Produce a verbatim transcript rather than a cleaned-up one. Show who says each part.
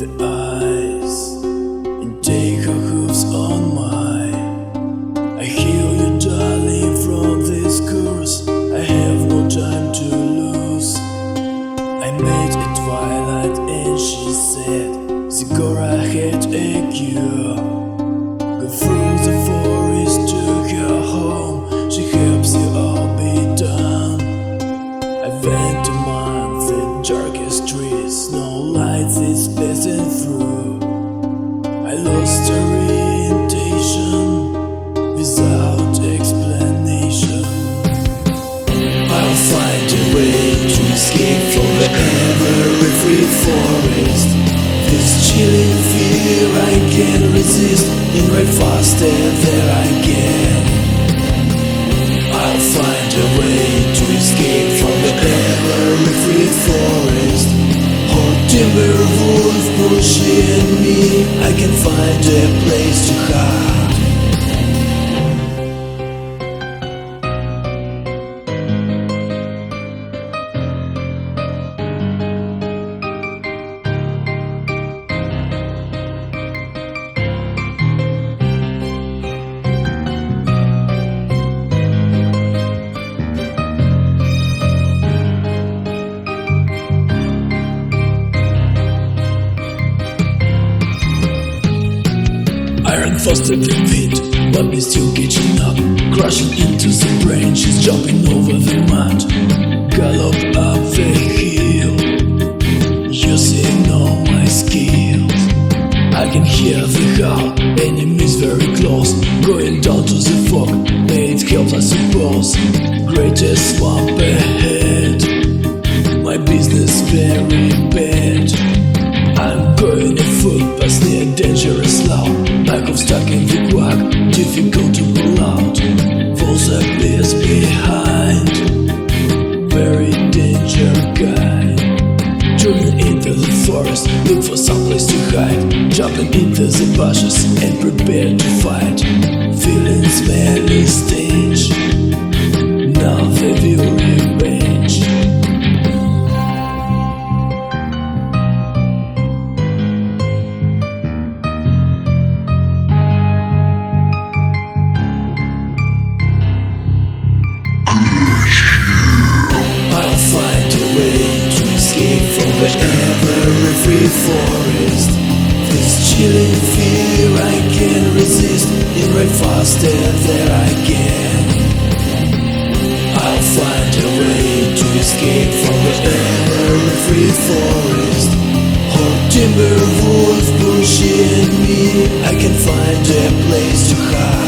Speaker 1: the eyes and take her hooves on mine. I heal you, darling, from this curse. I have no time to lose. I made a twilight and she said, Zigora had a cure. Go through the forest to her home. She helps you all be done. I went among the darkest trees. No light is passing through. I lost orientation without explanation. I'll find a way to escape from the ever-free forest. This chilling fear I can't resist, and right faster than I can. I'll find a way to escape from the ever-free forest. Or timber wolf pushing me, I can find a place to hide. I run faster than wind, but me still catching up. Crashing into the branches, jumping over the mud. Gallop up the hill, using all my skills. I can hear the howl, enemies very close. Going down to the fog, it helps I suppose. Greatest swamp ahead, my business very bad. I'm going a foot past near dangerous loud. Like I'm stuck in the quack, difficult to pull out. Falls a place behind, very danger guy. Turning into the forest, look for some place to hide. Jumping into the bushes and prepare to fight. Feeling smelly stench, now they will revenge. The ever-free forest. This chilling fear I can't resist, and right faster than I can. I'll find a way to escape from the ever-free forest. Or timber wolf pushing me, I can find a place to hide.